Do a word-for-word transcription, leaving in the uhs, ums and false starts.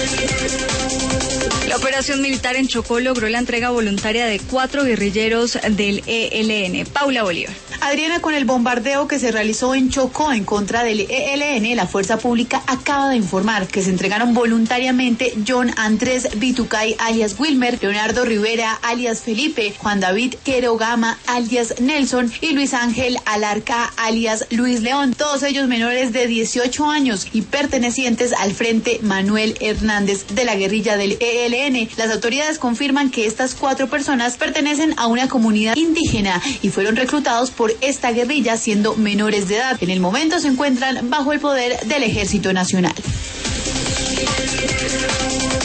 La operación militar en Chocó logró la entrega voluntaria de cuatro guerrilleros del E L N. Paula Bolívar. Adriana, con el bombardeo que se realizó en Chocó en contra del E L N, la fuerza pública acaba de informar que se entregaron voluntariamente John Andrés Bitucay, alias Wilmer, Leonardo Rivera, alias Felipe, Juan David Querogama, alias Nelson, y Luis Ángel Alarca, alias Luis León, todos ellos menores de dieciocho años y pertenecientes al Frente Manuel Hernández de la guerrilla del E L N. Las autoridades confirman que estas cuatro personas pertenecen a una comunidad indígena y fueron reclutados por esta guerrilla siendo menores de edad. En el momento se encuentran bajo el poder del Ejército Nacional.